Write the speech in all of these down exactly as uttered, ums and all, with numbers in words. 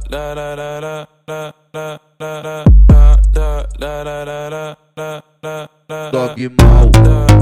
Dog mal.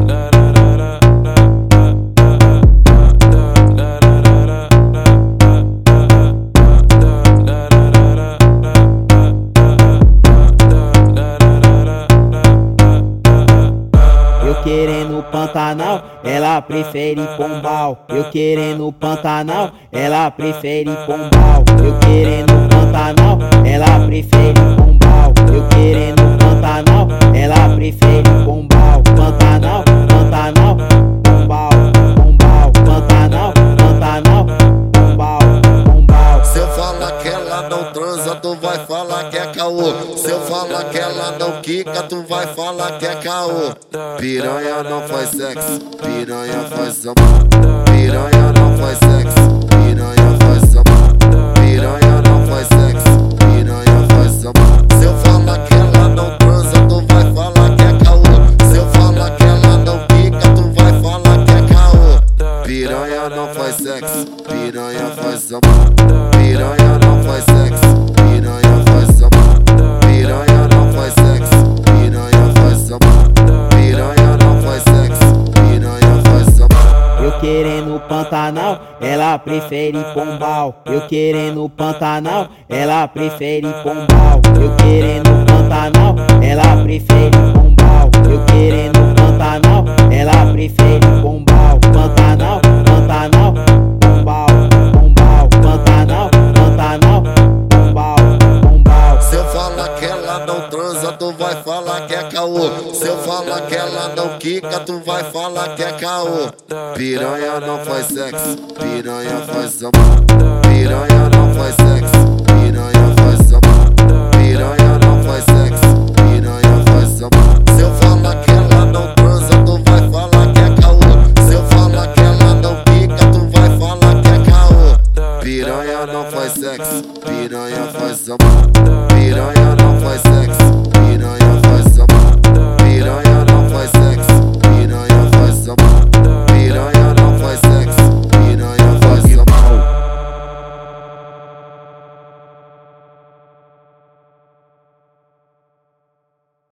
Eu querendo Pantanal, ela prefere Pombal. Eu querendo Pantanal, ela prefere Pombal. Eu querendo Pantanal, ela prefere Pombal. Eu querendo Pantanal, ela prefere Pombal. Pantanal, Pantanal, Pombal, Pombal. Pantanal, Pantanal, Pombal, Pombal. Se eu falar que ela não transa, tu vai falar que é caô. Se eu falar que ela não quica, tu vai falar que é caô. Piranha não faz sexo, piranha faz amor. Piranha não faz sexo, piranha faz amor. Piranha não faz sexo, piranha faz amor. Se eu falar que ela não transa, tu vai falar que é caô. Se eu falar que ela não quica, tu vai falar que é caô. Piranha não faz sexo, piranha faz amor. Piranha não faz sexo, piranha faz amor. Piranha não faz sexo, piranha faz amor. Piranha não faz sexo, piranha faz amor. Eu querendo Pantanal, ela prefere Pombal. Eu querendo Pantanal, ela prefere Pombal. Eu querendo Pantanal, ela prefere Pombal. Eu querendo Pantanal, ela prefere Pombal. Pantanal, Pantanal, Pombal, Pombal. Pantanal, Pantanal, Pombal, Pombal. Se eu falar que ela não transa, tu vai falar que é caô. Se eu falar que ela não quica, tu vai falar que é caô. Piranha não faz sexo, piranha faz amor. Piranha não faz sexo, piranha faz amor. Piranha não faz sexo, piranha faz amor. Se eu falar que ela não transa, tu vai falar que é caô. Se eu falar que ela não quica, tu vai falar que é caô. Piranha não faz sexo, piranha faz amor. Piranha não